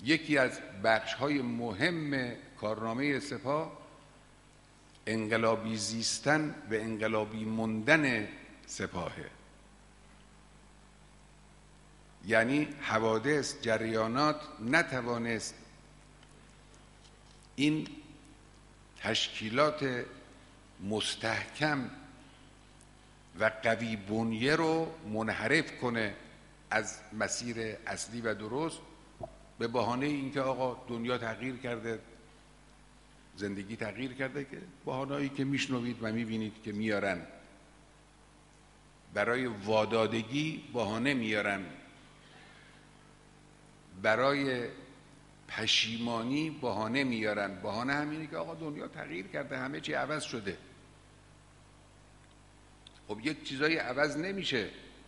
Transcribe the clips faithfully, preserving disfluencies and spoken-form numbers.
یکی از بخش‌های مهم کارنامه سپاه انقلابی زیستن و انقلابی موندن سپاهه. یعنی حوادث، جریانات نتوانست این تشکیلات مستحکم و قوی بنیه رو منحرف کنه از مسیر اصلی و درست به بهانه اینکه آقا دنیا تغییر کرده، زندگی تغییر کرده، که بهانه‌ای که میشنوید و میبینید که میارن برای وادادگی، بهانه میارن برای پشیمانی، بهانه میارن. بهانه همینه که آقا دنیا تغییر کرده، همه چی عوض شده. خب یک چیزایی عوض نمیشه.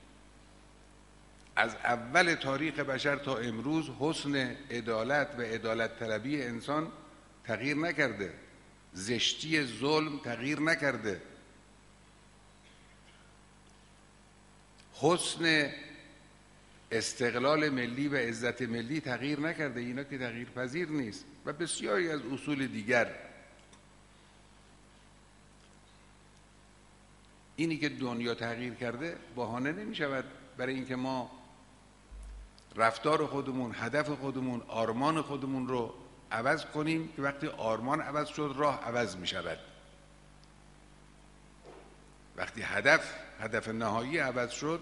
از اول تاریخ بشر تا امروز حسن عدالت و عدالت طلبی انسان تغییر نکرده، زشتی ظلم تغییر نکرده، حسن استقلال ملی و عزت ملی تغییر نکرده. اینا که تغییر پذیر نیست و بسیاری از اصول دیگر. اینی که دنیا تغییر کرده بهانه نمی شود برای اینکه ما رفتار خودمون، هدف خودمون، آرمان خودمون رو عوض کنیم که وقتی آرمان عوض شد راه عوض می شود. وقتی هدف هدف نهایی عوض شد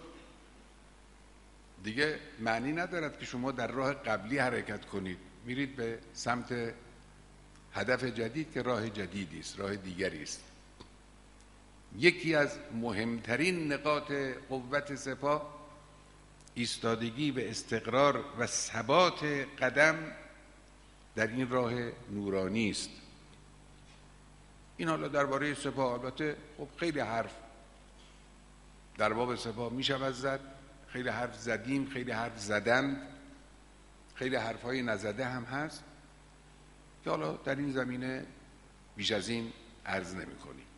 دیگه معنی ندارد که شما در راه قبلی حرکت کنید، میرید به سمت هدف جدید که راه جدیدی است، راه دیگری است. یکی از مهمترین نقاط قوت سپاه ایستادگی و استقرار و ثبات قدم در این راه نورانی است. این حالا درباره سپاه البته خب خیلی حرف در باب سپاه می شود زد، خیلی حرف زدیم، خیلی حرف زدند، خیلی حرفهای نزده هم هست که حالا در این زمینه بیش از این عرض نمی کنیم.